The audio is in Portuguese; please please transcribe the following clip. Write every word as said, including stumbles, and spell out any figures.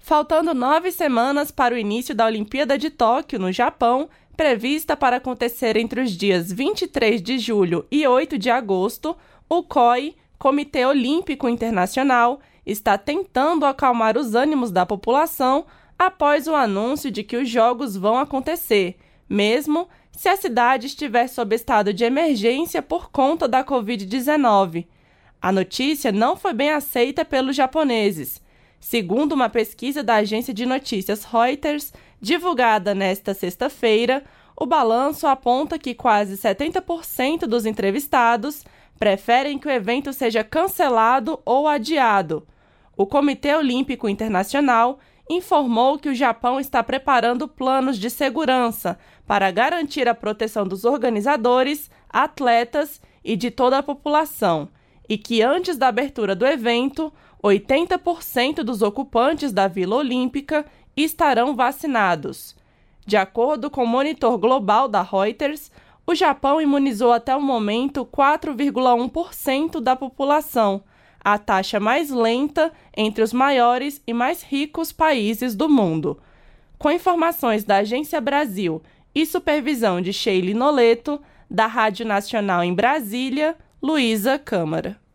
Faltando nove semanas para o início da Olimpíada de Tóquio, no Japão, prevista para acontecer entre os dias vinte e três de julho e oito de agosto, o C O I, Comitê Olímpico Internacional, está tentando acalmar os ânimos da população após o anúncio de que os Jogos vão acontecer, mesmo se a cidade estiver sob estado de emergência por conta da covid dezenove. A notícia não foi bem aceita pelos japoneses. Segundo uma pesquisa da agência de notícias Reuters, divulgada nesta sexta-feira, o balanço aponta que quase setenta por cento dos entrevistados preferem que o evento seja cancelado ou adiado. O Comitê Olímpico Internacional informou que o Japão está preparando planos de segurança para garantir a proteção dos organizadores, atletas e de toda a população, e que antes da abertura do evento, oitenta por cento dos ocupantes da Vila Olímpica estarão vacinados. De acordo com o monitor global da Reuters, o Japão imunizou até o momento quatro vírgula um por cento da população, a taxa mais lenta entre os maiores e mais ricos países do mundo. Com informações da Agência Brasil e supervisão de Sheila Noleto, da Rádio Nacional em Brasília, Luísa Câmara.